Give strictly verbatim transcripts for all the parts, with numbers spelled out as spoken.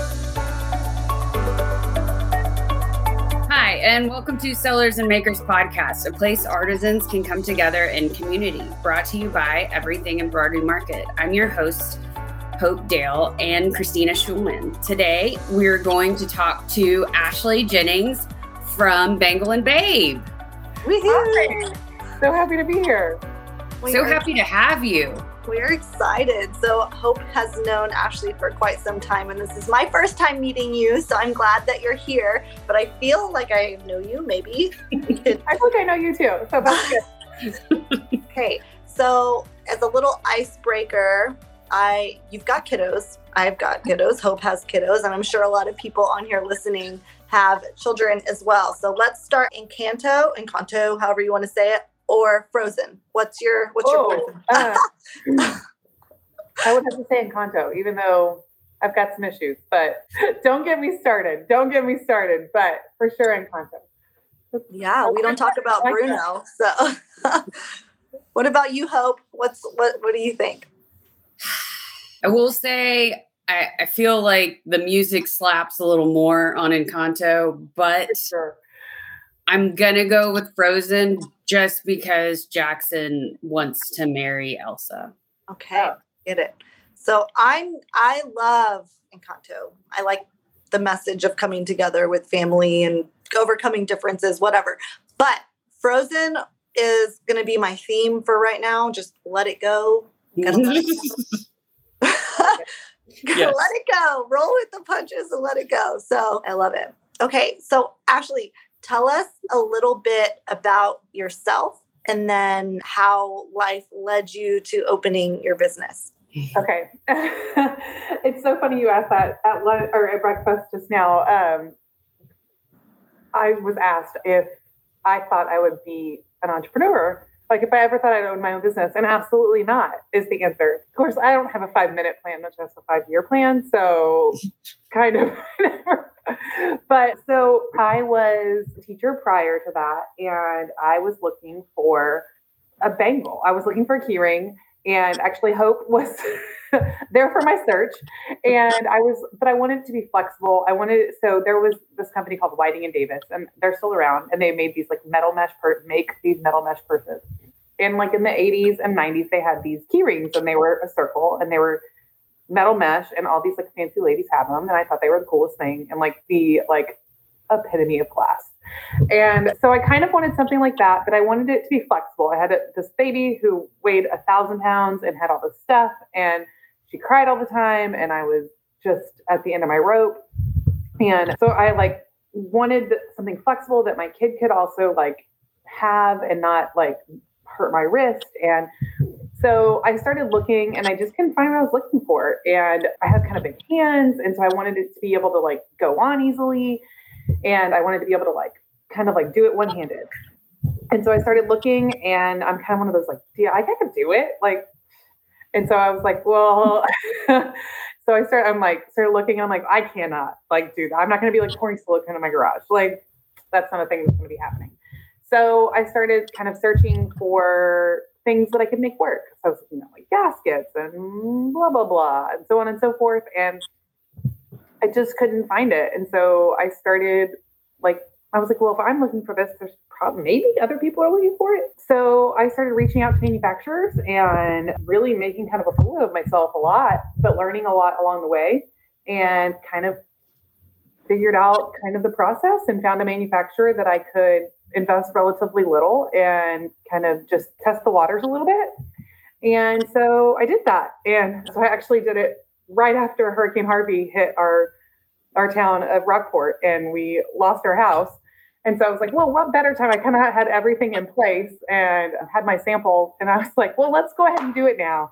Hi, and welcome to Sellers and Makers Podcast, a place artisans can come together in community, brought to you by Everything Embroidery Market. I'm your host, Hope Dale, and Christina Schulman. Today, we're going to talk to Ashley Jennings from Bangle and Babe. Woohoo! So happy to be here. We so are, happy to have you. We're excited. So Hope has known Ashley for quite some time, and this is my first time meeting you, so I'm glad that you're here. But I feel like I know you, maybe. I think I know you too, so that's good. Okay, so as a little icebreaker, I you've got kiddos. I've got kiddos. Hope has kiddos, and I'm sure a lot of people on here listening have children as well. So let's start Encanto, Encanto, however you want to say it, or Frozen. What's your what's oh, your uh, I would have to say Encanto, even though I've got some issues. But don't get me started. Don't get me started. But for sure, Encanto. Yeah, we don't talk about Bruno. So, what about you, Hope? What's what? What do you think? I will say I, I feel like the music slaps a little more on Encanto, but sure. I'm gonna go with Frozen just because Jackson wants to marry Elsa. Okay, oh. Get it. So I'm I love Encanto. I like the message of coming together with family and overcoming differences, whatever. But Frozen is gonna be my theme for right now. Just let it go. Let it go. Yes. Let it go. Roll with the punches and let it go. So I love it. Okay, so Ashley, tell us a little bit about yourself and then how life led you to opening your business. Okay. It's so funny you asked that at lunch or at breakfast just now. Um, I was asked if I thought I would be an entrepreneur. Like if I ever thought I'd own my own business, and absolutely not is the answer. Of course, I don't have a five minute plan, much less a five year plan. So kind of, but so I was a teacher prior to that. And I was looking for a bangle. I was looking for a key ring, and actually Hope was there for my search. And I was, but I wanted to be flexible. I wanted, so there was this company called Whiting and Davis, and they're still around, and they made these like metal mesh, per- make these metal mesh purses. And like in the eighties and nineties, they had these key rings, and they were a circle, and they were metal mesh, and all these like fancy ladies have them. And I thought they were the coolest thing and like the like epitome of class. And so I kind of wanted something like that, but I wanted it to be flexible. I had a, this baby who weighed a thousand pounds and had all this stuff, and she cried all the time, and I was just at the end of my rope. And so I like wanted something flexible that my kid could also like have and not like hurt my wrist. And so I started looking, and I just couldn't find what I was looking for. And I had kind of big hands, and so I wanted it to be able to like go on easily. And I wanted to be able to like kind of like do it one-handed. And so I started looking, and I'm kind of one of those like, yeah, I could do it. Like, and so I was like, well, so I started, I'm like, started looking, I'm like, I cannot like do that. I'm not going to be like pouring silicone in my garage. Like, that's not a thing that's going to be happening. So I started kind of searching for things that I could make work. So I was looking at like gaskets and blah, blah, blah, and so on and so forth. And I just couldn't find it. And so I started like, I was like, well, if I'm looking for this, there's probably maybe other people are looking for it. So I started reaching out to manufacturers and really making kind of a fool of myself a lot, but learning a lot along the way, and kind of figured out kind of the process and found a manufacturer that I could invest relatively little and kind of just test the waters a little bit. And so I did that. And so I actually did it right after Hurricane Harvey hit our our town of Rockport, and we lost our house. And so I was like, well, what better time? I kind of had everything in place and had my sample, and I was like, well, let's go ahead and do it now.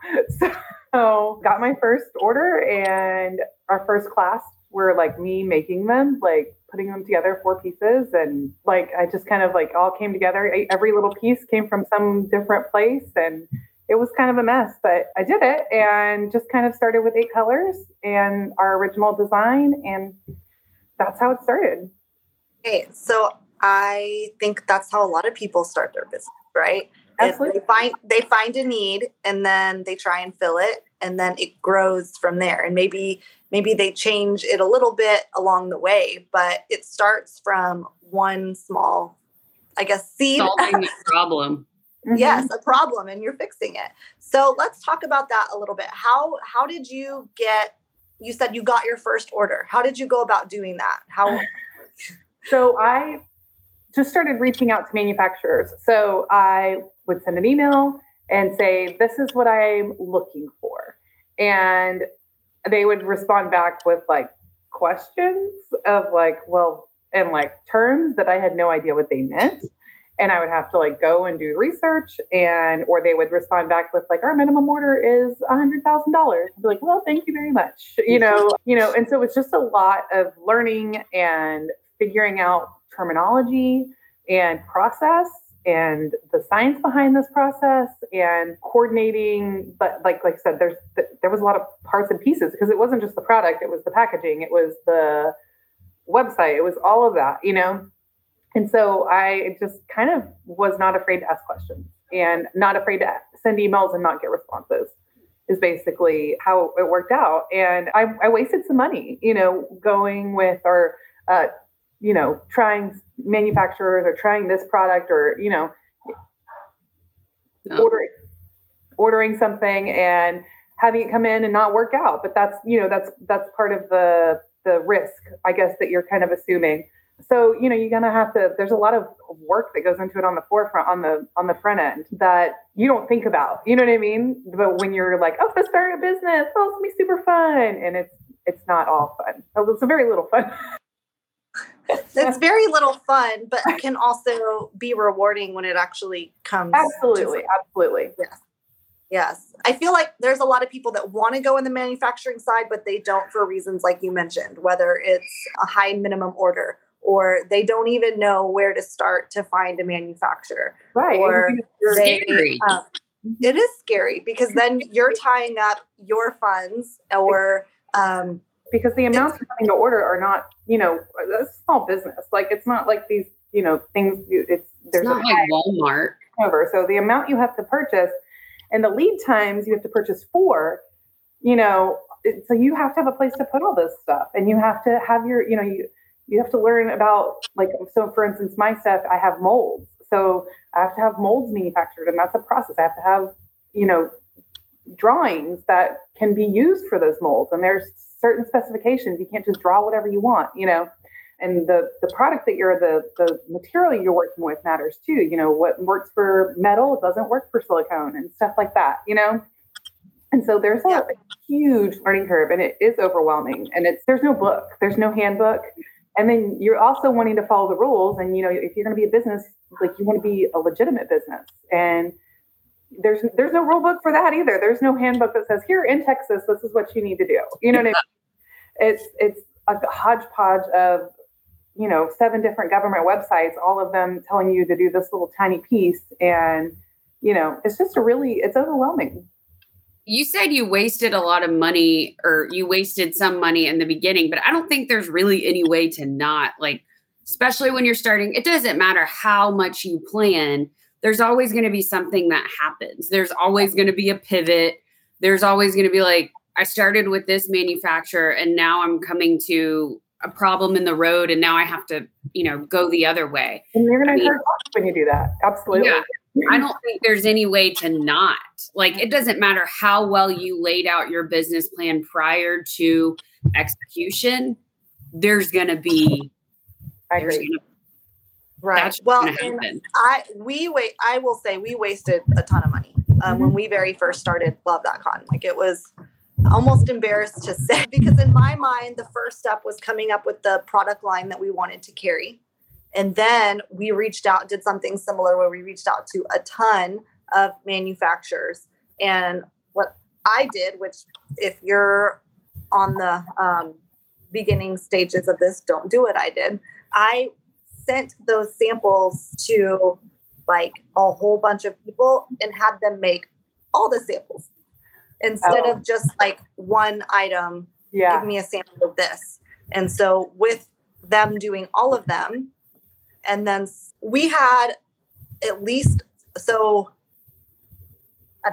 So got my first order, and our first class were like me making them, like putting them together, four pieces. And like, I just kind of like all came together. Every little piece came from some different place, and it was kind of a mess, but I did it, and just kind of started with eight colors and our original design. And that's how it started. Okay. So I think that's how a lot of people start their business, right? Absolutely. They find, they find a need, and then they try and fill it. and then it grows from there. And maybe, maybe they change it a little bit along the way, but it starts from one small, I guess, seed. Solving a problem. Yes, a problem, and you're fixing it. So let's talk about that a little bit. How, how did you get, you said you got your first order. How did you go about doing that? How? So I just started reaching out to manufacturers. So I would send an email and say, this is what I'm looking for. And they would respond back with like questions of like, well, and like terms that I had no idea what they meant. And I would have to like go and do research, and, or they would respond back with like, our minimum order is a hundred thousand dollars. I'd be like, well, thank you very much. You know, you know, and so it's just a lot of learning and figuring out terminology and process and the science behind this process and coordinating. But like, like I said, there's, there was a lot of parts and pieces, because it wasn't just the product. It was the packaging. It was the website. It was all of that, you know? And so I just kind of was not afraid to ask questions and not afraid to send emails and not get responses, is basically how it worked out. And I, I wasted some money, you know, going with or, uh, you know, trying manufacturers or trying this product or, you know, no. ordering, ordering something and having it come in and not work out. But that's, you know, that's, that's part of the, the risk, I guess, that you're kind of assuming. So, you know, you're going to have to, there's a lot of work that goes into it on the forefront, on the, on the front end that you don't think about, you know what I mean? But when you're like, oh, let's start a business, oh, it's going to be super fun. And it's, it's not all fun. It's a very little fun. It's very little fun, but can also be rewarding when it actually comes. Absolutely. Absolutely. Yes. Yes. I feel like there's a lot of people that want to go in the manufacturing side, but they don't for reasons like you mentioned, whether it's a high minimum order, or they don't even know where to start to find a manufacturer. Right. Or they, scary. Um, it is scary, because then you're tying up your funds, or um, because the amounts you're having to order are not, you know, a small business. Like, it's not like these, you know, things. It's there's it's not like Walmart. Over. So the amount you have to purchase and the lead times you have to purchase for, you know, it, so you have to have a place to put all this stuff, and you have to have your, you know, you. You have to learn about, like, so for instance, my stuff, I have molds. So I have to have molds manufactured, and that's a process. I have to have, you know, drawings that can be used for those molds. And there's certain specifications. You can't just draw whatever you want, you know, and the, the product that you're, the, the material you're working with matters too. You know, what works for metal doesn't work for silicone and stuff like that, you know? And so there's a, yeah. a huge learning curve, and it is overwhelming, and it's, there's no book, there's no handbook. And then you're also wanting to follow the rules. And, you know, if you're going to be a business, like, you want to be a legitimate business. And there's there's no rule book for that either. There's no handbook that says, here in Texas, this is what you need to do. You know what I mean? It's, it's a hodgepodge of, you know, seven different government websites, all of them telling you to do this little tiny piece. And, you know, it's just a really, it's overwhelming. You said you wasted a lot of money, or you wasted some money in the beginning, but I don't think there's really any way to not, like, especially when you're starting, it doesn't matter how much you plan. There's always going to be something that happens. There's always going to be a pivot. There's always going to be like, I started with this manufacturer and now I'm coming to a problem in the road, and now I have to, you know, go the other way. And you're going to hurt when you do that. Absolutely. Yeah. I don't think there's any way to not. Like, it doesn't matter how well you laid out your business plan prior to execution. There's going to be, I agree. Gonna, right. Well, and I, we wait, I will say we wasted a ton of money um, mm-hmm. when we very first started Love dot con. Like, it was almost embarrassed to say, because in my mind, the first step was coming up with the product line that we wanted to carry. And then we reached out, did something similar where we reached out to a ton of manufacturers. And what I did, which if you're on the um, beginning stages of this, don't do what I did. I sent those samples to like a whole bunch of people and had them make all the samples instead oh. of just like one item. Yeah. Give me a sample of this. And so with them doing all of them, and then we had at least, so I don't know,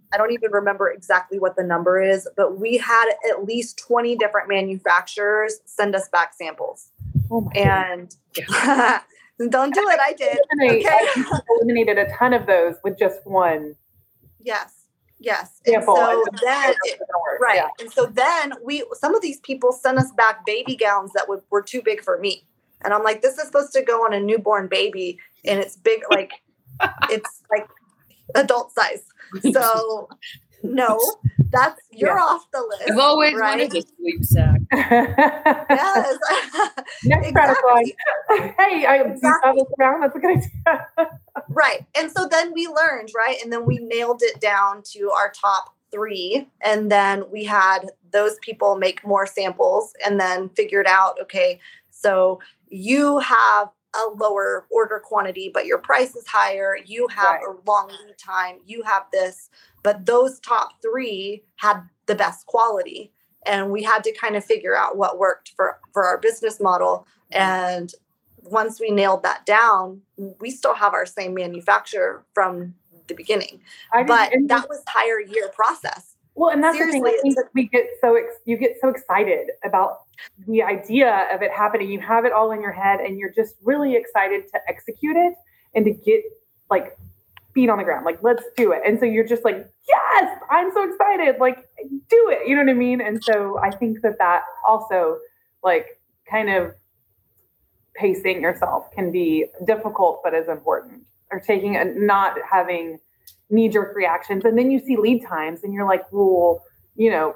I don't even remember exactly what the number is, but we had at least twenty different manufacturers send us back samples. Oh my and don't do it. I did. Okay. Okay. I eliminated a ton of those with just one. Yes. Yes. Sample. And so then, it, right. Yeah. And so then we, some of these people sent us back baby gowns that would, were too big for me. And I'm like, this is supposed to go on a newborn baby. And it's big, like it's like adult size. So no, that's, you're yeah. off the list. I've always right? wanted a sleep sack. Yes. Next product line. Hey, I exactly. saw this around. That's a good idea. Right. And so then we learned, right? And then we nailed it down to our top three. And then we had those people make more samples and then figured out, okay, so you have a lower order quantity, but your price is higher. You have right. a long lead time. You have this, but those top three had the best quality. And we had to kind of figure out what worked for, for our business model. And once we nailed that down, we still have our same manufacturer from the beginning, I but mean, that was entire year process. Well, and that's Seriously, the thing. I think a, we get so ex- you get so excited about the idea of it happening. You have it all in your head, and you're just really excited to execute it and to get like feet on the ground. Like, let's do it. And so you're just like, yes, I'm so excited. Like, do it. You know what I mean? And so I think that that also like kind of pacing yourself can be difficult, but is important. Or taking a not having knee-jerk reactions, and then you see lead times, and you're like, well, you know,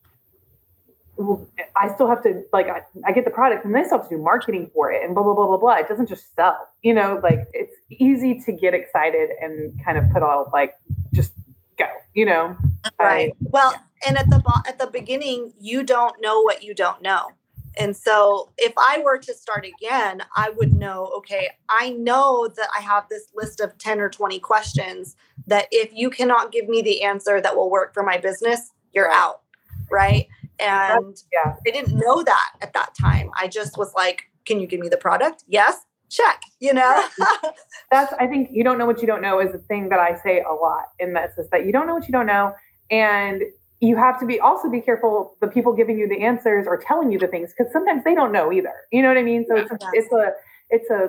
well, I still have to like, I, I get the product, and then I still have to do marketing for it, and blah blah blah blah blah. It doesn't just sell, you know. Like it's easy to get excited and kind of put all like, just go, you know. Right. I, well, and at the at the beginning, you don't know what you don't know. And so if I were to start again, I would know, okay, I know that I have this list of ten or twenty questions that if you cannot give me the answer that will work for my business, you're out. Right. And yeah. I didn't know that at that time. I just was like, can you give me the product? Yes. Check, you know? That's, I think you don't know what you don't know is the thing that I say a lot in this, is that you don't know what you don't know. And you have to be also be careful the people giving you the answers or telling you the things, because sometimes they don't know either. You know what I mean? So it's a, it's a it's a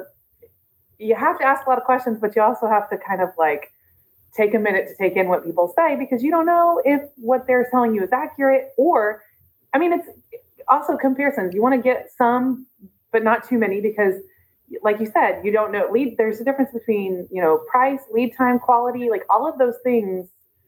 you have to ask a lot of questions, but you also have to kind of like take a minute to take in what people say, because you don't know if what they're telling you is accurate. Or, I mean, it's also comparisons. You want to get some, but not too many, because like you said, you don't know lead. There's a difference between, you know, price, lead time, quality, like all of those things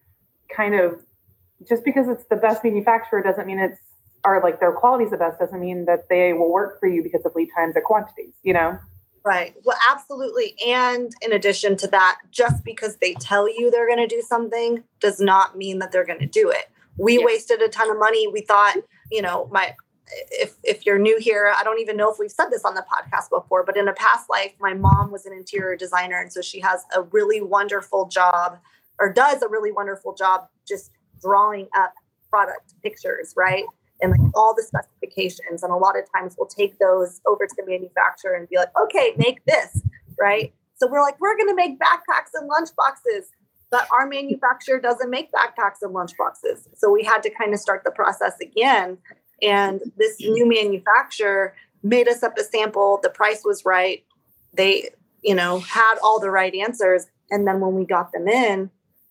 kind of. Just because it's the best manufacturer doesn't mean it's, or like their quality is the best, doesn't mean that they will work for you because of lead times or quantities, you know? Right. Well, absolutely. And in addition to that, just because they tell you they're going to do something does not mean that they're going to do it. We yeah. wasted a ton of money. We thought, you know, my, if, if you're new here, I don't even know if we've said this on the podcast before, but in a past life, my mom was an interior designer. And so she has a really wonderful job, or does a really wonderful job, just drawing up product pictures, right? And like all the specifications. And a lot of times we'll take those over to the manufacturer and be like, okay, make this, right? So we're like, we're going to make backpacks and lunch boxes, but our manufacturer doesn't make backpacks and lunch boxes. So we had to kind of start the process again. And this new manufacturer made us up a sample. The price was right. They, you know, had all the right answers. And then when we got them in,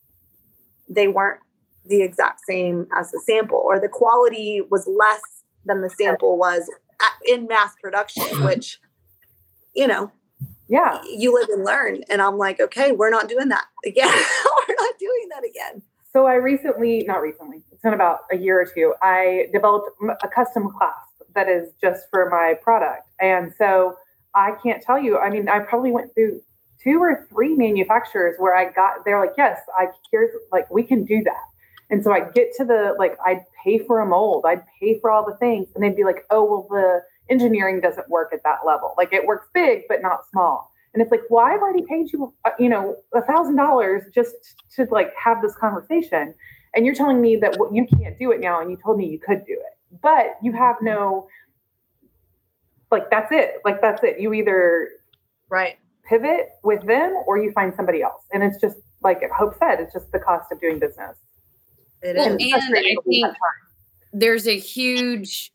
they weren't the exact same as the sample, or the quality was less than the sample was at, in mass production, which, you know, yeah, you live and learn. And I'm like, okay, we're not doing that again. We're not doing that again. So I recently, not recently, it's been about a year or two, I developed a custom clasp that is just for my product. And so I can't tell you, I mean, I probably went through two or three manufacturers where I got, they're like, yes, I here's like, we can do that. And so I get to the, like, I'd pay for a mold, I'd pay for all the things. And they'd be like, oh, well, the engineering doesn't work at that level. Like it works big, but not small. And it's like, well, I've already paid you, uh, you know, a thousand dollars just to like have this conversation. And you're telling me that well, you can't do it now. And you told me you could do it, but you have no, like, that's it. Like, that's it. You either right pivot with them or you find somebody else. And it's just like Hope said, it's just the cost of doing business. It well, is. and I think there's a huge,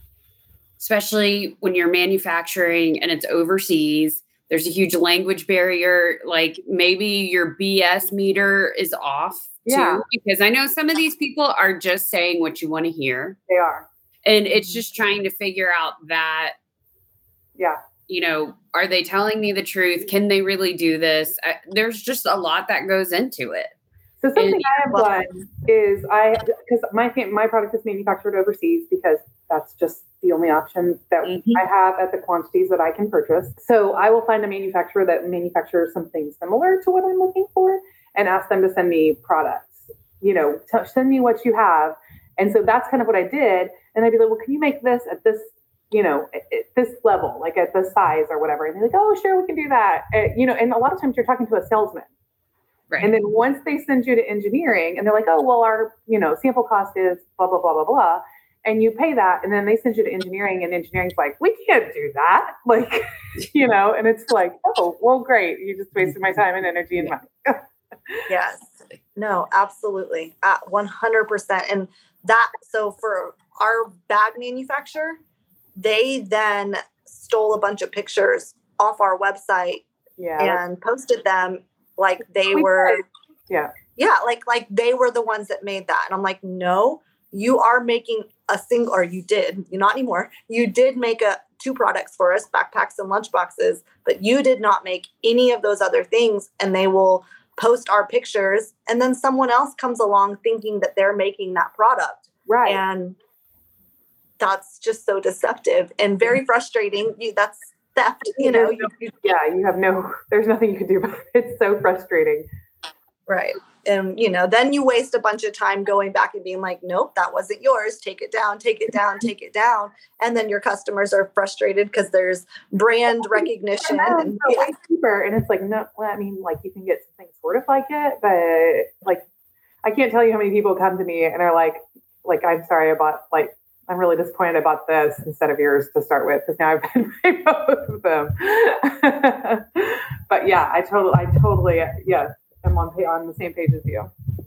especially when you're manufacturing and it's overseas, there's a huge language barrier. Like maybe your B S meter is off Yeah. too, because I know some of these people are just saying what you want to hear. They are. And it's just trying to figure out that, Yeah. you know, are they telling me the truth? Can they really do this? I, there's just a lot that goes into it. So something And- I have done is I, because my fam- my product is manufactured overseas because that's just the only option that Mhm. I have at the quantities that I can purchase. So I will find a manufacturer that manufactures something similar to what I'm looking for and ask them to send me products. You know, t- send me what you have. And so that's kind of what I did. And I'd be like, well, can you make this at this, you know, at, at this level, like at this size or whatever? And they're like, oh, sure, we can do that. Uh, you know, and a lot of times you're talking to a salesman. Right. And then once they send you to engineering and they're like, oh, well, our, you know, sample cost is blah, blah, blah, blah, blah. And you pay that. And then they send you to engineering and engineering's like, we can't do that. Like, you know, and it's like, oh, well, great. You just wasted my time and energy and money. Yes. No, absolutely. At one hundred percent. And that, so for our bag manufacturer, they then stole a bunch of pictures off our website Yeah. and posted them like they We were, did. Yeah. yeah, like, like they were the ones that made that. And I'm like, no, you are making a single, or you did, not anymore. You did make a two products for us, backpacks and lunch boxes, but you did not make any of those other things. And they will post our pictures. And then someone else comes along thinking that they're making that product. Right. And that's just so deceptive and very frustrating. You, that's theft, you know. You, you, yeah. You have no, there's nothing you can do about it. It's so frustrating. right. And, you know, then you waste a bunch of time going back and being like, nope, that wasn't yours. Take it down, take it down, take it down. And then your customers are frustrated because there's brand recognition. And, And, so yeah. way cheaper. And it's like, no, well, I mean, like you can get something sort of like it, but like, I can't tell you how many people come to me and are like, like, I'm sorry about, like, I'm really disappointed about this instead of yours to start with, because now I've been buying both of them. But yeah, I totally, I totally, yeah, I'm on, on the same page as you.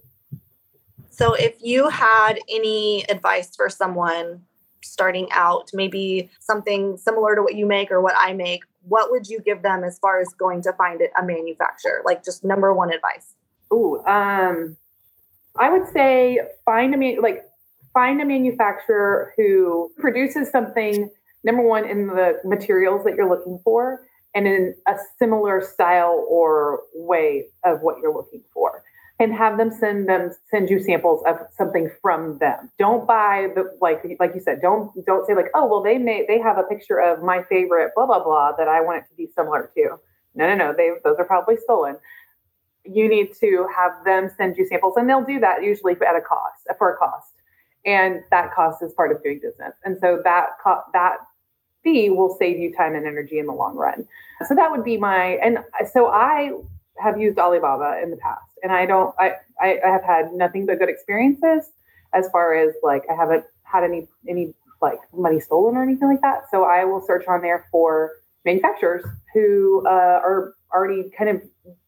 So if you had any advice for someone starting out, maybe something similar to what you make or what I make, what would you give them as far as going to find it, a manufacturer? Like just number one advice. Ooh, um, I would say find a man, like find a manufacturer who produces something, number one, in the materials that you're looking for and in a similar style or way of what you're looking for. And have them send them send you samples of something from them. Don't buy the like like you said, don't don't say like, oh well they may they have a picture of my favorite blah blah blah that I want it to be similar to. No, no, no, they those are probably stolen. You need to have them send you samples, and they'll do that usually at a cost, for a cost. And that cost is part of doing business. And so that co- that fee will save you time and energy in the long run. So that would be my, and so I have used Alibaba in the past, and I don't, I, I, I have had nothing but good experiences as far as like, I haven't had any, any like money stolen or anything like that. So I will search on there for manufacturers who uh, are already kind of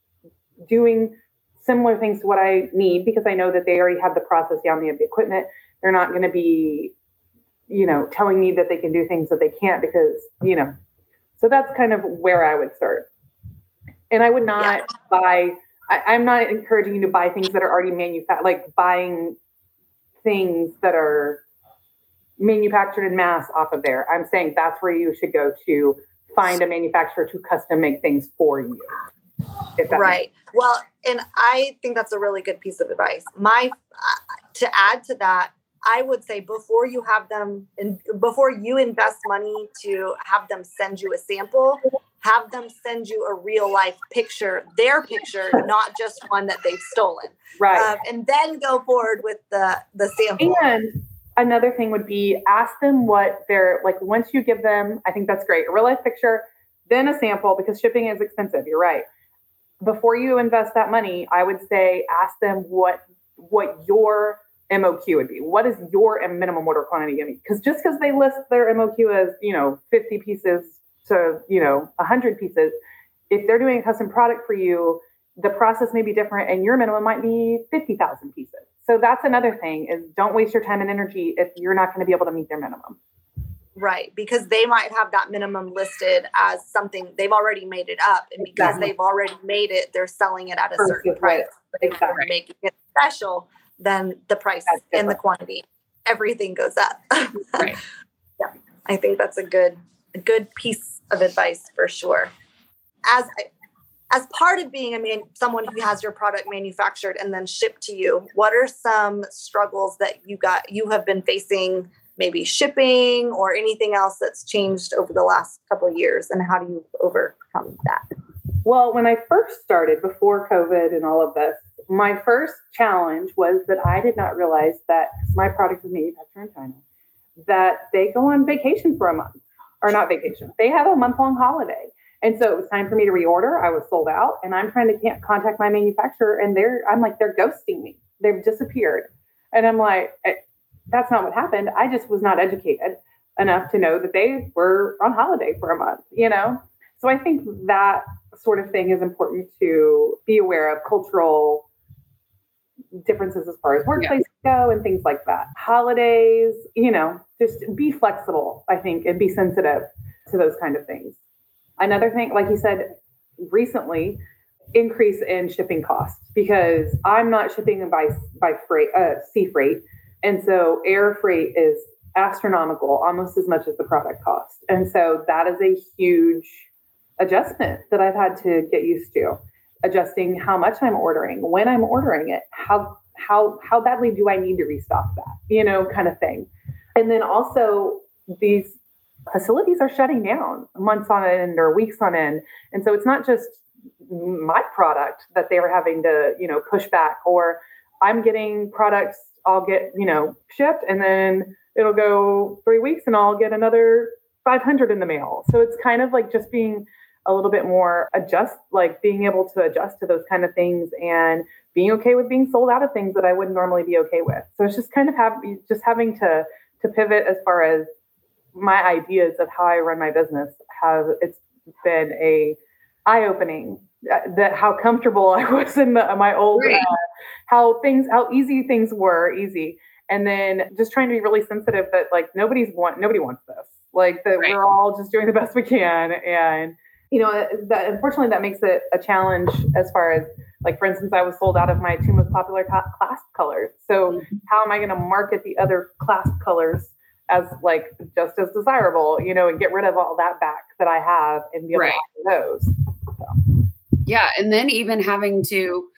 doing similar things to what I need, because I know that they already have the process down, they have the equipment. They're not going to be, you know, telling me that they can do things that they can't because, you know, so that's kind of where I would start. And I would not yeah. buy, I, I'm not encouraging you to buy things that are already manufactured, like buying things that are manufactured in mass off of there. I'm saying that's where you should go to find a manufacturer to custom make things for you. Right. Well, and I think that's a really good piece of advice. My, uh, to add to that, I would say before you have them, and before you invest money to have them send you a sample, have them send you a real life picture, their picture, not just one that they've stolen. Right. Um, and then go forward with the, the sample. And another thing would be ask them what they're like. Once you give them, I think that's great, a real life picture, then a sample, because shipping is expensive. You're right. Before you invest that money, I would say ask them what what your M O Q would be. What is your minimum order quantity going to be? Because just because they list their M O Q as, you know, fifty pieces to, you know, one hundred pieces, if they're doing a custom product for you, the process may be different and your minimum might be fifty thousand pieces. So that's another thing is don't waste your time and energy if you're not going to be able to meet their minimum. Right. Because they might have that minimum listed as something they've already made it up. And because Exactly. they've already made it, they're selling it at a Versus certain what- price. But if exactly. they're making it special, then the price That's and the different. quantity, everything goes up. Right. Yeah. I think that's a good, a good piece of advice for sure. As as part of being a man, someone who has your product manufactured and then shipped to you, what are some struggles that you got you have been facing, maybe shipping or anything else that's changed over the last couple of years, and how do you overcome that? Well, when I first started before COVID and all of this, my first challenge was that I did not realize that my product was manufactured in China, that they go on vacation for a month, or not vacation. They have a month-long holiday. And so it was time for me to reorder. I was sold out, and I'm trying to can't contact my manufacturer, and they're, I'm like, they're ghosting me. They've disappeared. And I'm like, that's not what happened. I just was not educated enough to know that they were on holiday for a month, you know? So I think that sort of thing is important to be aware of, cultural differences as far as workplaces yeah. go and things like that. Holidays, you know, just be flexible, I think, and be sensitive to those kind of things. Another thing, like you said, recently, increase in shipping costs, because I'm not shipping by by freight, uh, sea freight. And so air freight is astronomical, almost as much as the product cost. And so that is a huge adjustment that I've had to get used to, adjusting how much I'm ordering, when I'm ordering it, how how how badly do I need to restock that, you know, kind of thing. And then also these facilities are shutting down months on end or weeks on end. And so it's not just my product that they were having to, you know, push back, or I'm getting products, I'll get, you know, shipped, and then it'll go three weeks and I'll get another five hundred in the mail. So it's kind of like just being a little bit more adjust, like being able to adjust to those kind of things and being okay with being sold out of things that I wouldn't normally be okay with. So it's just kind of have, just having to, to pivot as far as my ideas of how I run my business. Have it's been a eye-opening that how comfortable I was in the, my old, right. uh, how things, how easy things were easy. And then just trying to be really sensitive that like, nobody's want, nobody wants this. Like that right. We're all just doing the best we can. And, you know, that unfortunately that makes it a challenge as far as like, for instance, I was sold out of my two most popular clasp colors. So mm-hmm. how am I going to market the other clasp colors as like just as desirable, you know, and get rid of all that back that I have and be able right. to offer those. So. Yeah. And then even having to,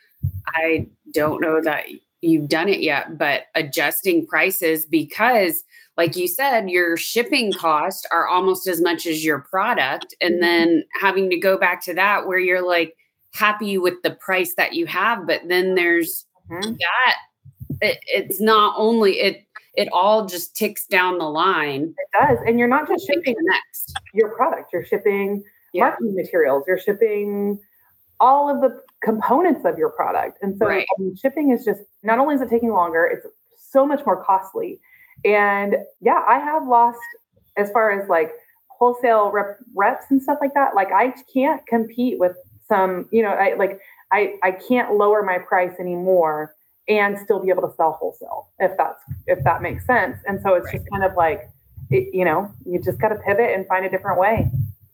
I don't know that you've done it yet, but adjusting prices, because like you said, your shipping costs are almost as much as your product. And mm-hmm. then having to go back to that where you're like happy with the price that you have, but then there's mm-hmm. that it, it's not only it, it all just ticks down the line. It does. And you're not just shipping next your product, you're shipping yeah. marketing materials, you're shipping all of the components of your product. And so right. I mean, shipping is just, not only is it taking longer, it's so much more costly. And yeah, I have lost as far as like wholesale rep, reps and stuff like that. Like I can't compete with some, you know, I like, I, I can't lower my price anymore and still be able to sell wholesale, if that's, if that makes sense. And so it's right. just kind of like, it, you know, you just got to pivot and find a different way.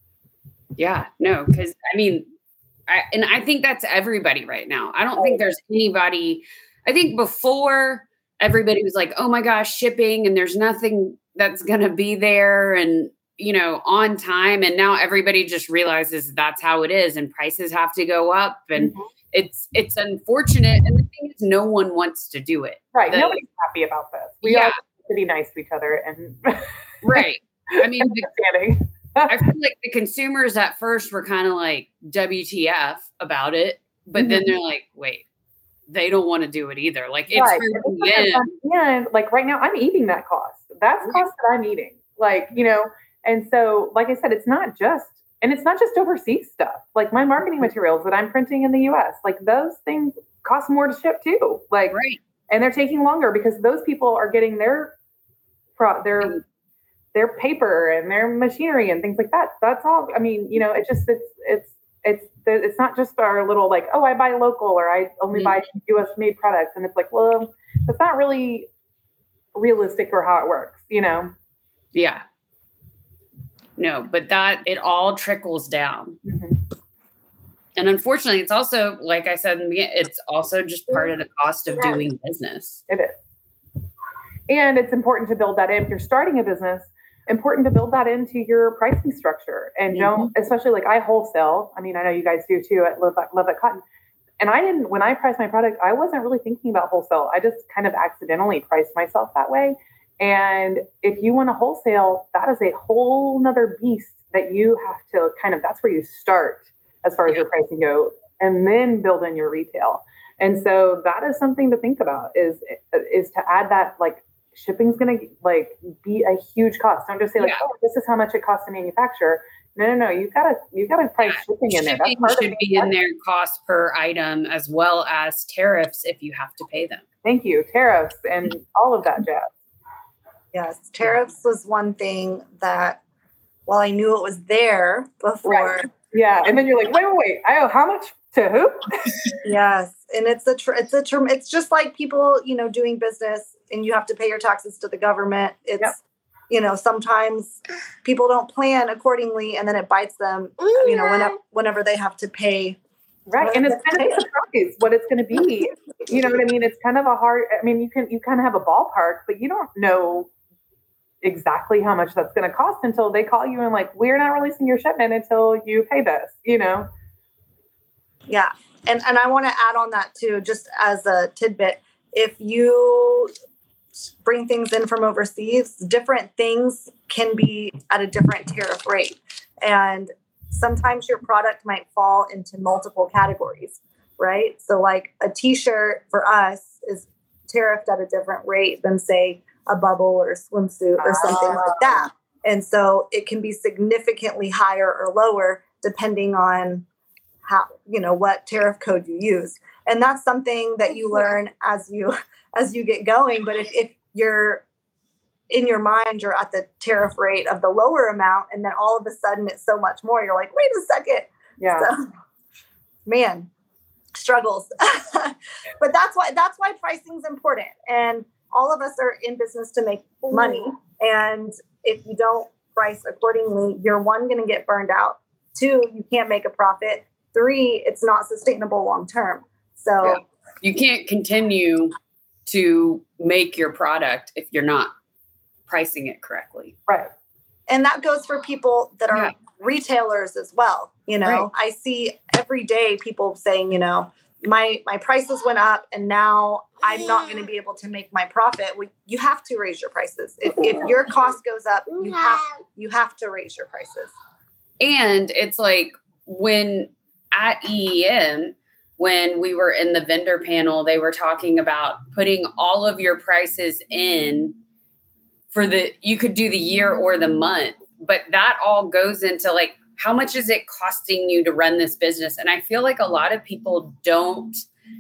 Yeah, no, because I mean, I, and I think that's everybody right now. I don't think there's anybody, I think before everybody was like, oh my gosh, shipping, and there's nothing that's going to be there and, you know, on time. And now everybody just realizes that's how it is, and prices have to go up, and mm-hmm. it's, it's unfortunate. And the thing is, no one wants to do it. Right. The, Nobody's happy about this. We yeah. all have to be nice to each other. And right. I mean, the, I feel like the consumers at first were kind of like W T F about it, but mm-hmm. then they're like, wait, they don't want to do it either. Like it's right. hurting them. And like right now I'm eating that cost. That's cost that I'm eating. Like, you know, and so, like I said, it's not just, and it's not just overseas stuff. Like my marketing materials that I'm printing in the U S, like those things cost more to ship too. Like, right. and they're taking longer because those people are getting their, pro their, mm-hmm. their paper and their machinery and things like that. That's all. I mean, you know, it just, it's, it's, it's, it's not just our little like, oh, I buy local or I only mm-hmm. buy U S made products. And it's like, well, That's not really realistic or how it works, you know? Yeah. No, but that it all trickles down. Mm-hmm. And unfortunately, it's also, like I said, it's also just part of the cost of doing business. It is. And it's important to build that in. If you're starting a business, important to build that into your pricing structure. And don't, mm-hmm. especially like I wholesale. I mean, I know you guys do too at Love That, Love That Cotton. And I didn't, when I priced my product, I wasn't really thinking about wholesale. I just kind of accidentally priced myself that way. And if you want to wholesale, that is a whole nother beast that you have to kind of, that's where you start as far as your pricing go, and then build in your retail. And so that is something to think about is, is to add that, like, shipping's going to like be a huge cost. Don't just say like, yeah. oh, this is how much it costs to manufacture. No, no, no. You've got to, you've got to price yeah. shipping in there. Shipping That's should be in there, cost per item, as well as tariffs if you have to pay them. Thank you. Tariffs and all of that jazz. Yes. Tariffs was one thing that, well, I knew it was there before. Right. Yeah. And then you're like, wait, wait, wait. I owe how much to who? Yes. And it's a, tr- it's a term. It's just like people, you know, doing business and you have to pay your taxes to the government. It's, yep. you know, sometimes people don't plan accordingly and then it bites them, you know, whenever, whenever they have to pay. Right. And it's kind of a surprise what it's going to be. You know what I mean? It's kind of a hard, I mean, you can, you kind of have a ballpark, but you don't know exactly how much that's going to cost until they call you and like, we're not releasing your shipment until you pay this, you know? Yeah. And and I want to add on that too, just as a tidbit, if you bring things in from overseas, different things can be at a different tariff rate. And sometimes your product might fall into multiple categories, right? So like a t-shirt for us is tariffed at a different rate than say a bubble or a swimsuit or something uh, like that. And so it can be significantly higher or lower depending on how, you know, what tariff code you use. And that's something that you learn as you, as you get going. But if, if you're in your mind, you're at the tariff rate of the lower amount, and then all of a sudden it's so much more, you're like, wait a second. Yeah. So, man, struggles. But that's why, that's why pricing is important. And all of us are in business to make money. And if you don't price accordingly, you're one, going to get burned out. Two, you can't make a profit. Three, it's not sustainable long term. So yeah. You can't continue to make your product if you're not pricing it correctly. Right. And that goes for people that are yeah. retailers as well. You know, right. I see every day people saying, you know, my, my prices went up and now I'm not going to be able to make my profit. We, you have to raise your prices. If, if your cost goes up, you have, you have to raise your prices. And it's like when at E E M, when we were in the vendor panel, they were talking about putting all of your prices in for the, you could do the year or the month, but that all goes into like, how much is it costing you to run this business? And I feel like a lot of people don't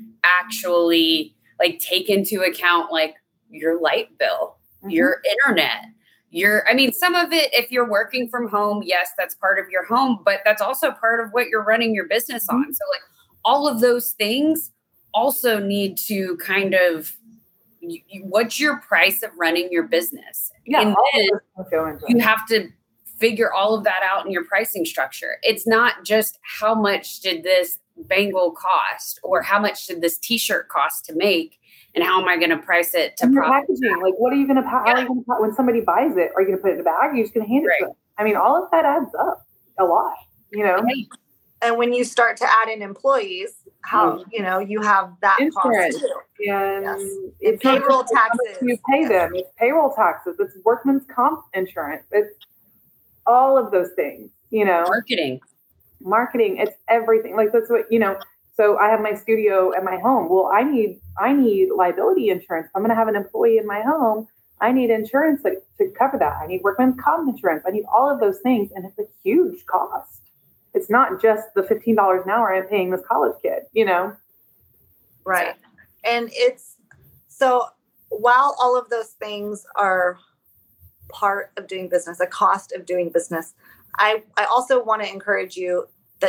actually like take into account like your light bill, mm-hmm. your internet, your, I mean, some of it, if you're working from home, yes, that's part of your home, but that's also part of what you're running your business on. Mm-hmm. So like all of those things also need to kind of, you, what's your price of running your business? Yeah, and then you have to figure all of that out in your pricing structure. It's not just how much did this bangle cost or how much did this t-shirt cost to make and how am I going to price it to profit? Packaging, like what are you going to, how are you going to, when somebody buys it, are you going to put it in a bag? Or are you just going to hand it right. to them? I mean, all of that adds up a lot, you know? Right. And when you start to add in employees, how, mm. you know, you have that insurance cost too. And yes. it's payroll taxes. You pay them. It's payroll taxes. It's workman's comp insurance. It's all of those things, you know. Marketing. Marketing. It's everything. Like that's what, you know, so I have my studio at my home. Well, I need, I need liability insurance. I'm going to have an employee in my home. I need insurance to, to cover that. I need workman's comp insurance. I need all of those things. And it's a huge cost. It's not just the fifteen dollars an hour I'm paying this college kid, you know? Right. And it's, so while all of those things are part of doing business, a cost of doing business, I, I also want to encourage you that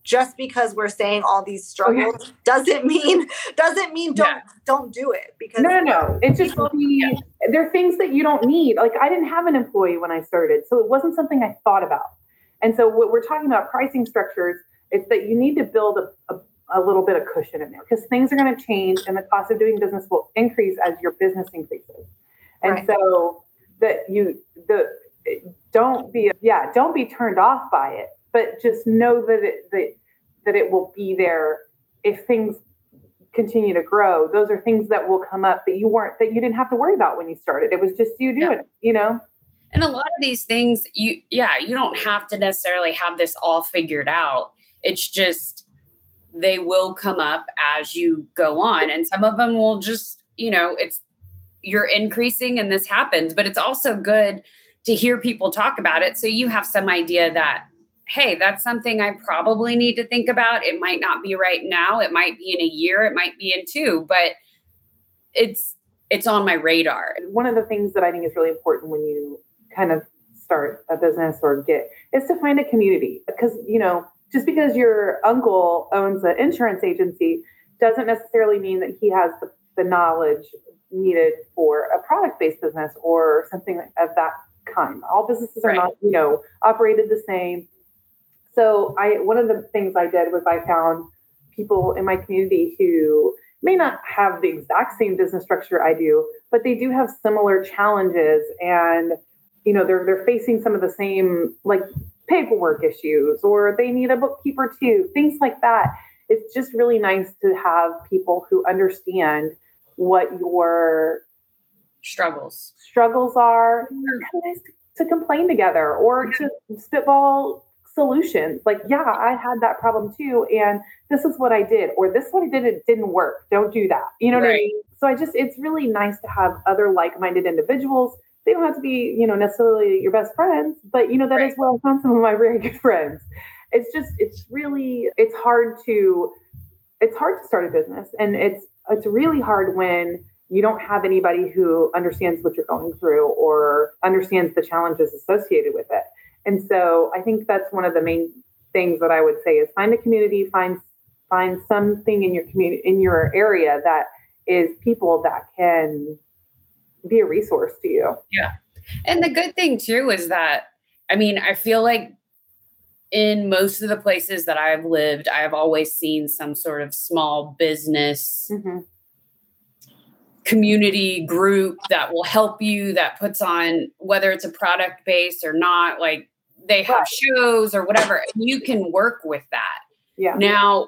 just because we're saying all these struggles oh, yeah. doesn't mean doesn't mean don't Yeah. don't do it, because no, no, no. It's just people, really, yeah. there are things that you don't need. Like I didn't have an employee when I started, so it wasn't something I thought about. And so what we're talking about pricing structures, it's that you need to build a, a, a little bit of cushion in there, because things are going to change and the cost of doing business will increase as your business increases. And right. so that you the don't be yeah don't be turned off by it, but just know that it that, that it will be there if things continue to grow. Those are things that will come up that you weren't that you didn't have to worry about when you started. It was just you doing yeah. it, you know. And a lot of these things, you yeah, you don't have to necessarily have this all figured out. It's just they will come up as you go on, and some of them will just, you know, it's you're increasing and this happens, but it's also good to hear people talk about it. So you have some idea that, hey, that's something I probably need to think about. It might not be right now. It might be in a year. It might be in two, but it's, it's on my radar. One of the things that I think is really important when you kind of start a business or get is to find a community, because, you know, just because your uncle owns an insurance agency doesn't necessarily mean that he has the, the knowledge needed for a product-based business or something of that kind. All businesses are right. not, you know, operated the same. So I, one of the things I did was I found people in my community who may not have the exact same business structure I do, but they do have similar challenges, and, you know, they're, they're facing some of the same like paperwork issues, or they need a bookkeeper too, things like that. It's just really nice to have people who understand what your struggles struggles are, nice to, to complain together or to spitball solutions. Like, yeah, I had that problem too, and this is what I did, or this one I did, it didn't work. Don't do that. You know what right. I mean? So I just, it's really nice to have other like-minded individuals. They don't have to be, you know, necessarily your best friends, but you know, that right. is where I found some of my very good friends. It's just, it's really, it's hard to, it's hard to start a business, and it's, it's really hard when you don't have anybody who understands what you're going through or understands the challenges associated with it. And so I think that's one of the main things that I would say is find a community, find, find something in your community, in your area that is people that can be a resource to you. Yeah. And the good thing too is that, I mean, I feel like in most of the places that I've lived, I've always seen some sort of small business mm-hmm. community group that will help you, that puts on, whether it's a product based or not, like they have right. shows or whatever, and you can work with that. Yeah. Now,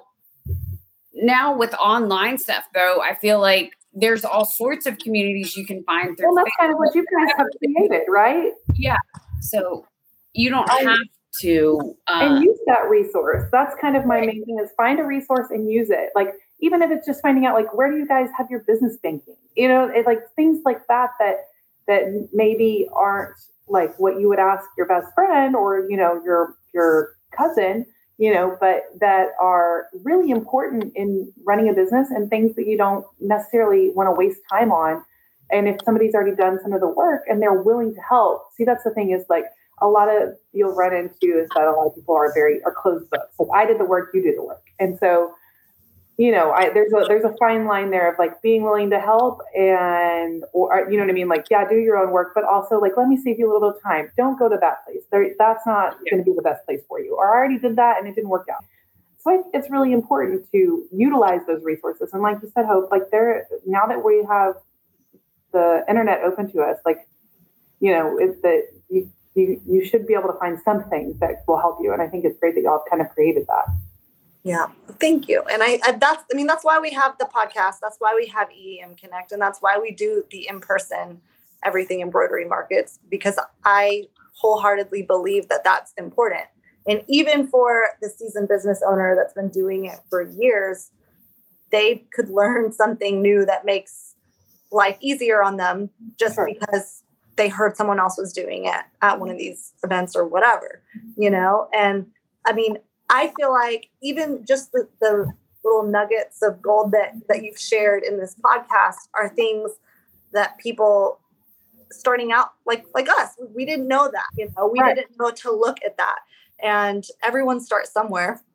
now with online stuff though, I feel like there's all sorts of communities you can find through. Well, that's Facebook. Kind of what you guys have created, right? Yeah. So you don't I, have to uh, and use that resource. That's kind of my right. main thing is find a resource and use it. Like, even if it's just finding out, like, where do you guys have your business banking? You know, it, like things like that, that, that maybe aren't like what you would ask your best friend or, you know, your, your cousin, you know, but that are really important in running a business and things that you don't necessarily want to waste time on. And if somebody's already done some of the work and they're willing to help, see, that's the thing is like, a lot of you'll run into is that a lot of people are very, are closed books. Like, I did the work, you do the work. And so, you know, I, there's a, there's a fine line there of like being willing to help and, or, you know what I mean? Like, yeah, do your own work, but also like, let me save you a little bit of time. Don't go to that place. There, that's not yeah. going to be the best place for you. Or I already did that and it didn't work out. So I think it's really important to utilize those resources. And like you said, Hope, like there, now that we have the internet open to us, like, you know, it's that you, you, you should be able to find something that will help you. And I think it's great that y'all kind of created that. Yeah, thank you. And I, I that's I mean that's why we have the podcast. That's why we have E E M Connect, and that's why we do the in-person everything embroidery markets, because I wholeheartedly believe that that's important. And even for the seasoned business owner that's been doing it for years, they could learn something new that makes life easier on them just sure. because they heard someone else was doing it at one of these events or whatever, you know? And I mean, I feel like even just the, the little nuggets of gold that, that you've shared in this podcast are things that people starting out like, like us, we didn't know that, you know, we right. didn't know to look at that. And everyone starts somewhere.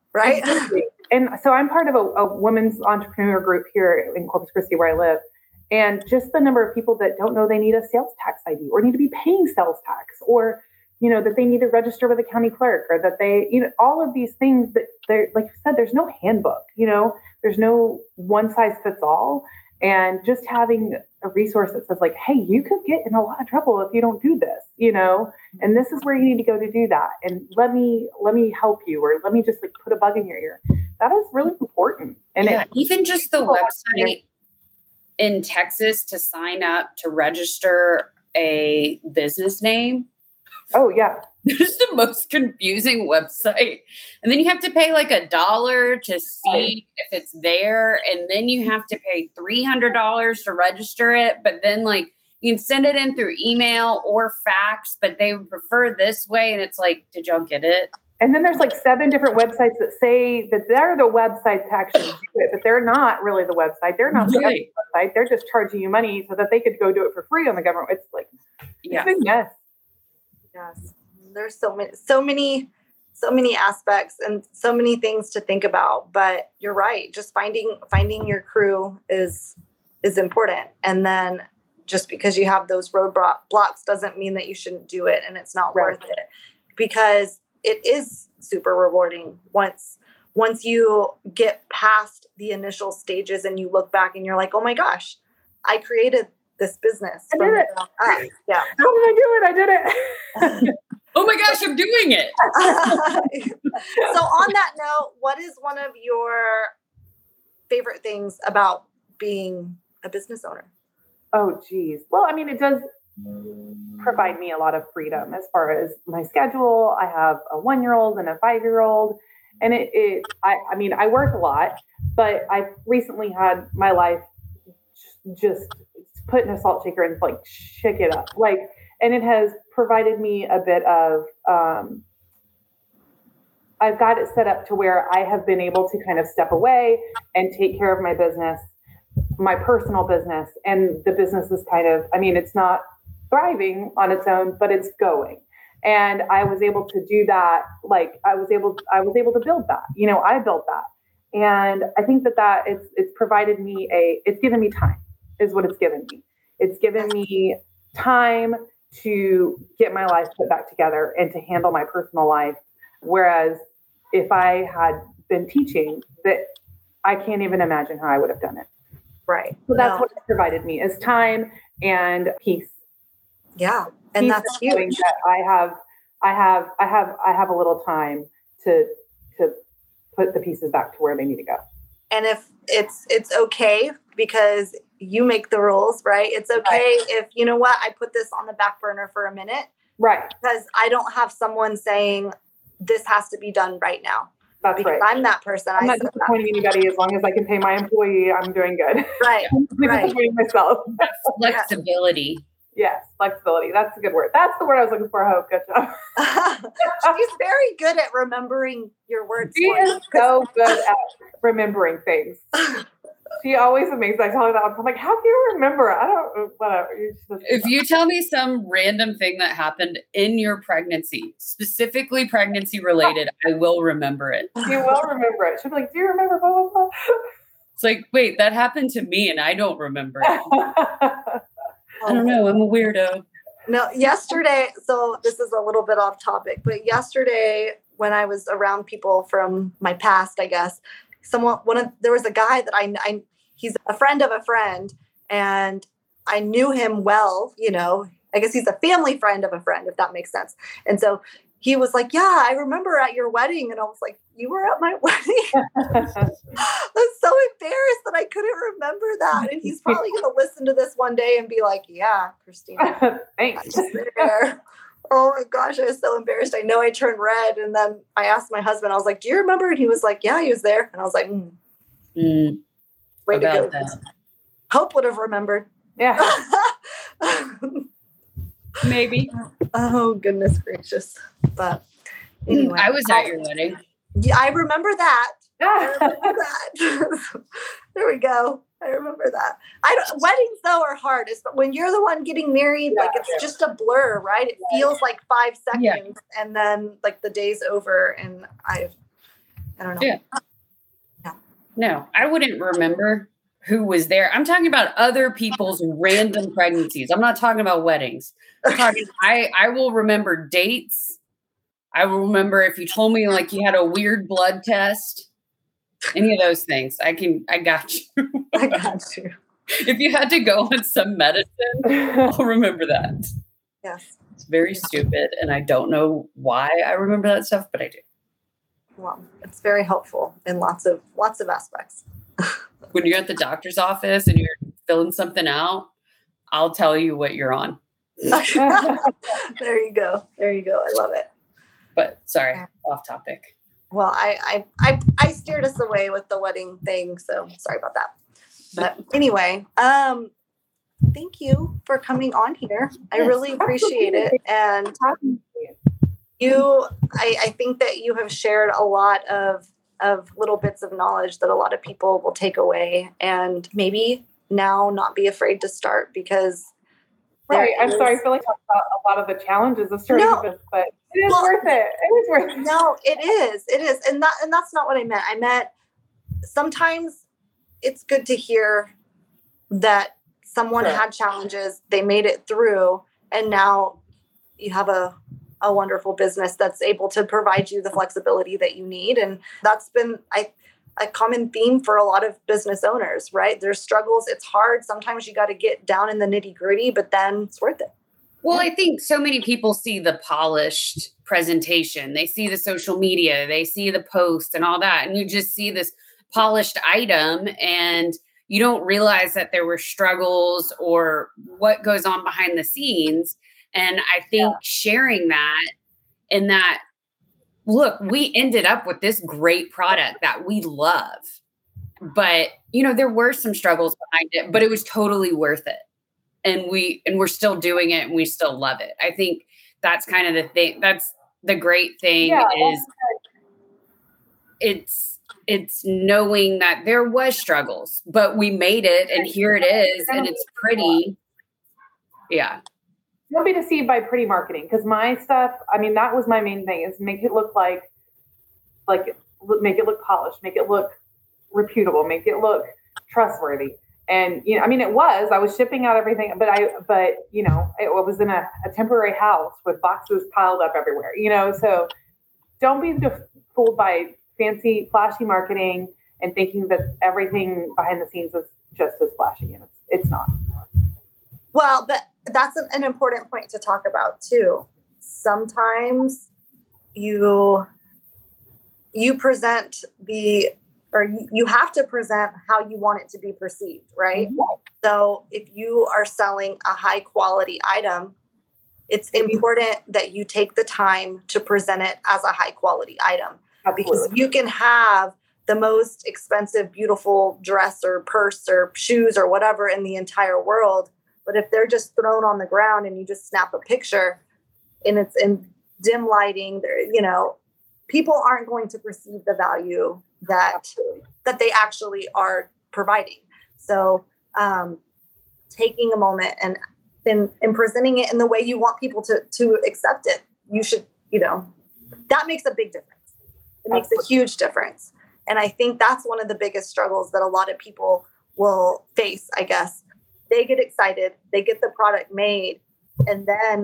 right? Exactly. And so I'm part of a, a women's entrepreneur group here in Corpus Christi where I live. And just the number of people that don't know they need a sales tax I D or need to be paying sales tax, or, you know, that they need to register with a county clerk, or that they, you know, all of these things that they're, like you said, there's no handbook, you know, there's no one size fits all. And just having a resource that says like, hey, you could get in a lot of trouble if you don't do this, you know, and this is where you need to go to do that. And let me, let me help you, or let me just like put a bug in your ear. That is really important. And yeah, it, even just the website in Texas to sign up to register a business name. Oh yeah. It's the most confusing website. And then you have to pay like a dollar to see if it's there. And then you have to pay three hundred dollars to register it. But then like you can send it in through email or fax, but they would prefer this way. And it's like, did y'all get it? And then there's like seven different websites that say that they're the website to actually do it, but they're not really the website. They're not the Right. website. They're just charging you money so that they could go do it for free on the government. It's like, Yeah. it's a mess. Yes. There's so many, so many, so many aspects and so many things to think about, but you're right. Just finding, finding your crew is, is important. And then just because you have those roadblocks doesn't mean that you shouldn't do it and it's not Right. worth it, because it is super rewarding once, once you get past the initial stages and you look back and you're like, oh my gosh, I created this business. I from did it. the ground up. Yeah. How did I do it? I did it. Oh my gosh, I'm doing it. So on that note, what is one of your favorite things about being a business owner? Oh, geez. Well, I mean, it does provide me a lot of freedom as far as my schedule. I have a one-year-old and a five-year-old, and it, it I, I mean, I work a lot, but I recently had my life just put in a salt shaker and like shake it up. Like, and it has provided me a bit of, um, I've got it set up to where I have been able to kind of step away and take care of my business, my personal business. And the business is kind of, I mean, it's not thriving on its own, but it's going. And I was able to do that. Like I was able, I was able to build that, you know, I built that. And I think that that it's, it's provided me a, it's given me time is what it's given me. It's given me time to get my life put back together and to handle my personal life. Whereas if I had been teaching, that I can't even imagine how I would have done it. Right. So that's No. what it's provided me is time and peace. Yeah. And Peace that's of knowing huge. that I have, I have, I have, I have a little time to, to put the pieces back to where they need to go. And if it's, it's okay because you make the rules, right? It's okay Right. if, you know what, I put this on the back burner for a minute Right. because I don't have someone saying this has to be done right now. That's Because right. I'm that person. I'm I not said that. disappointing anybody as long as I can pay my employee. I'm doing good. Right. I'm Right. disappointing myself. Flexibility. Yes, flexibility. That's a good word. That's the word I was looking for. Hope. Good job. She's very good at remembering your words. She for you. is so good at remembering things. She always amazes me. I tell her that. I'm like, how do you remember? I don't, whatever. You just, If you tell me some random thing that happened in your pregnancy, specifically pregnancy related, I will remember it. you will remember it. She'll be like, do you remember blah, blah, blah? It's like, wait, that happened to me and I don't remember it. I don't Oh, know. I'm a weirdo. No, yesterday, so this is a little bit off topic, but yesterday when I was around people from my past, I guess, someone, one of, there was a guy that I, I, he's a friend of a friend and I knew him well, you know, I guess he's a family friend of a friend, if that makes sense. And so he was like, yeah, I remember at your wedding. And I was like, you were at my wedding? I was so embarrassed that I couldn't remember that. And he's probably going to listen to this one day and be like, yeah, Christina, I Thanks. was there. Oh my gosh, I was so embarrassed. I know I turned red. And then I asked my husband, I was like, do you remember? And he was like, yeah, he was there. And I was like, mm, Mm, way to go. about that. Hope would have remembered. Yeah. Maybe. Oh, goodness gracious. But anyway. I was at your wedding. Yeah, I remember that. I remember that. There we go. I remember that. I don't, weddings though are hard. It's when you're the one getting married, Yeah, like it's yeah. just a blur, right? It feels like five seconds Yeah. and then like the day's over. And I've I don't know. Yeah. yeah. No, I wouldn't remember who was there. I'm talking about other people's random pregnancies. I'm not talking about weddings. I'm talking, I, I will remember dates. I will remember if you told me like you had a weird blood test, any of those things. I can, I got you. I got you. If you had to go on some medicine, I'll remember that. Yes. It's very stupid. And I don't know why I remember that stuff, but I do. Well, it's very helpful in lots of, lots of aspects. When you're at the doctor's office and you're filling something out, I'll tell you what you're on. There you go. There you go. I love it. But sorry, off topic. Well, I, I, I, I steered us away with the wedding thing. So sorry about that. But anyway, um, thank you for coming on here. I Yes, really appreciate it. And you, I, I think that you have shared a lot of, of little bits of knowledge that a lot of people will take away and maybe now not be afraid to start because. Right. I'm sorry. I feel like I've got a lot of the challenges of starting No. a business, but it is Well, worth it. It is worth it. No, it is. It is. And that, and that's not what I meant. I meant sometimes it's good to hear that someone Sure. had challenges, they made it through, and now you have a, a wonderful business that's able to provide you the flexibility that you need. And that's been I, a common theme for a lot of business owners, right? There's struggles. It's hard. Sometimes you got to get down in the nitty gritty, but then it's worth it. Well, I think so many people see the polished presentation. They see the social media, they see the post and all that. And you just see this polished item and you don't realize that there were struggles or what goes on behind the scenes. And I think yeah. sharing that and that, look, we ended up with this great product that we love. But, you know, there were some struggles behind it, but it was totally worth it. And we, and we're still doing it and we still love it. I think that's kind of the thing. That's the great thing yeah, is it's, it's knowing that there was struggles, but we made it and here it is and it's pretty. Yeah. Don't be deceived by pretty marketing. Cause my stuff, I mean, that was my main thing is make it look like, like make it look polished, make it look reputable, make it look trustworthy. And, you know, I mean, it was, I was shipping out everything, but I, but, you know, it was in a, a temporary house with boxes piled up everywhere, you know, so don't be fooled by fancy, flashy marketing and thinking that everything behind the scenes is just as flashy. And it's, it's not. Well, but that's an, an important point to talk about too. Sometimes you, you present the, or you have to present how you want it to be perceived, right? Mm-hmm. So if you are selling a high quality item, it's important that you take the time to present it as a high quality item. Absolutely. Because you can have the most expensive, beautiful dress or purse or shoes or whatever in the entire world. But if they're just thrown on the ground and you just snap a picture and it's in dim lighting, you know, people aren't going to perceive the value that that they actually are providing. So um, taking a moment and, and and presenting it in the way you want people to to accept it, you should, you know, that makes a big difference. It makes a huge difference. And I think that's one of the biggest struggles that a lot of people will face, I guess. They get excited, they get the product made, and then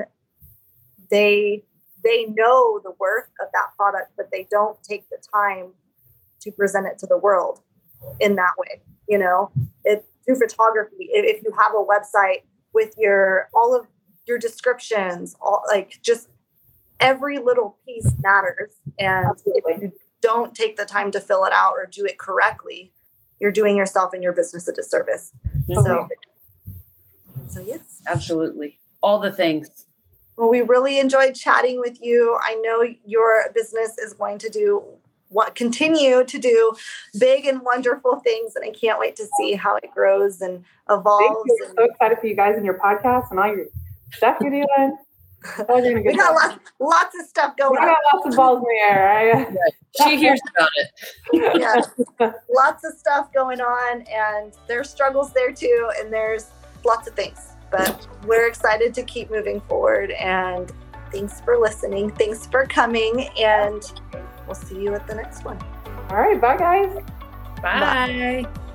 they they know the worth of that product, but they don't take the time to present it to the world in that way. You know, it through photography. If, if you have a website with your, all of your descriptions, all like just every little piece matters. And Absolutely. If you don't take the time to fill it out or do it correctly, you're doing yourself and your business a disservice. Mm-hmm. So, so yes, absolutely. All the things. Well, we really enjoyed chatting with you. I know your business is going to do what continue to do big and wonderful things, and I can't wait to see how it grows and evolves. Thank you. I'm so excited for you guys and your podcast and all your stuff you're doing. Oh, you're we got lots, lots of stuff going on. We got lots of balls in the air. Right? Yeah, she hears about it. Yes, lots of stuff going on, and there's struggles there too, and there's lots of things. But we're excited to keep moving forward, and thanks for listening. Thanks for coming, and we'll see you at the next one. All right. Bye, guys. Bye. Bye.